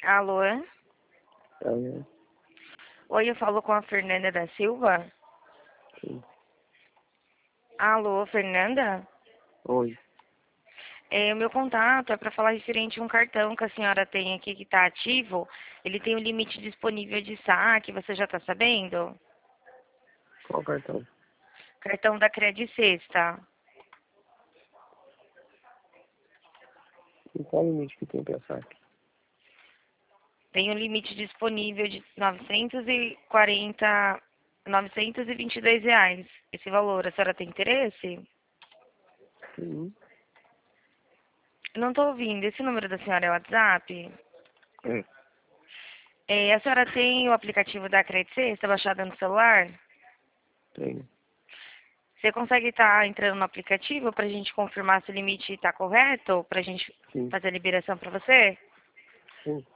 Alô? Oi, Oi, eu falo com a Fernanda da Silva. sim. Alô, Fernanda? Oi. O meu contato é para falar referente a um cartão que a senhora tem aqui que está ativo. Ele tem um limite disponível de saque, você já está sabendo? Qual cartão? Cartão da Credit Sexta. E qual o limite que tem pra saque? Tem um limite disponível de R$ 922. Esse valor, a senhora tem interesse? Sim. Não estou ouvindo. Esse número da senhora é o WhatsApp? É, A senhora tem o aplicativo da Credit Sexta baixado no celular? tenho. Você consegue estar entrando no aplicativo para a gente confirmar se o limite está correto? Para a gente Sim. fazer a liberação para você? Sim.